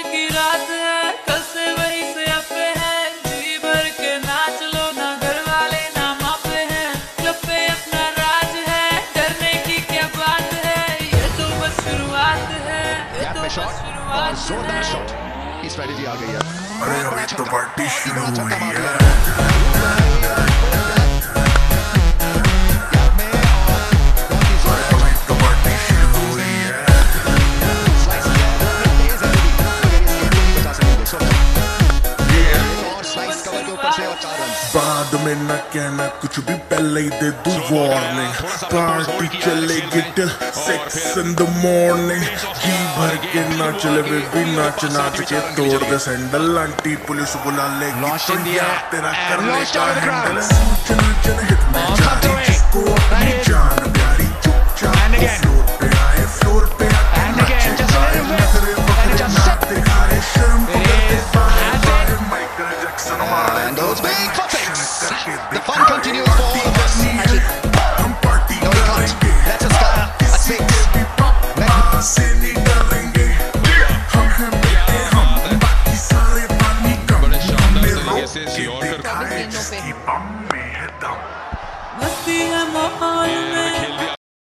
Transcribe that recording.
की रात है, कल से वही से अपे हैं, जी भर के नाच लो ना, घर वाले ना मापे हैं, क्लब पे अपना राज है, डरने की क्या बात है, ये तो बस शुरुआत है, ये तो बस शुरुआत है। स्ट्रेटजी आ गई है। अरे अभी तो पार्टी शुरू हुई है। बाद में न कहना कुछ भी, पहले ही दे दूं वार्निंग। पार्टी चलेगी टिल 6 in the morning। जी भर के नाच ले बेबी, नाच नाच के तोड़ दे सैंडल, आंटी पुलिस बुला लेगी तो यार तेरा करने का हैंडल। सूचना जनहित में जारी, जिसको अपनी जान प्यारी, चुपचाप फ्लोर पे आए, फ्लोर पे आके नाचे गाए, नखरे बखरे ना दिखाए, शर्म को करते बाहर बाहर, माइकल जैक्सन मारे The fun continues for all of us. हम पार्टी करेंगे, Let's just start at 6. पापा से नहीं डरेंगे, हम हैं बेटे हम, बाकी सारे पानी कम, हमें रोक के दिखाए जिसकी बम में है दम। मस्ती है माहौल में,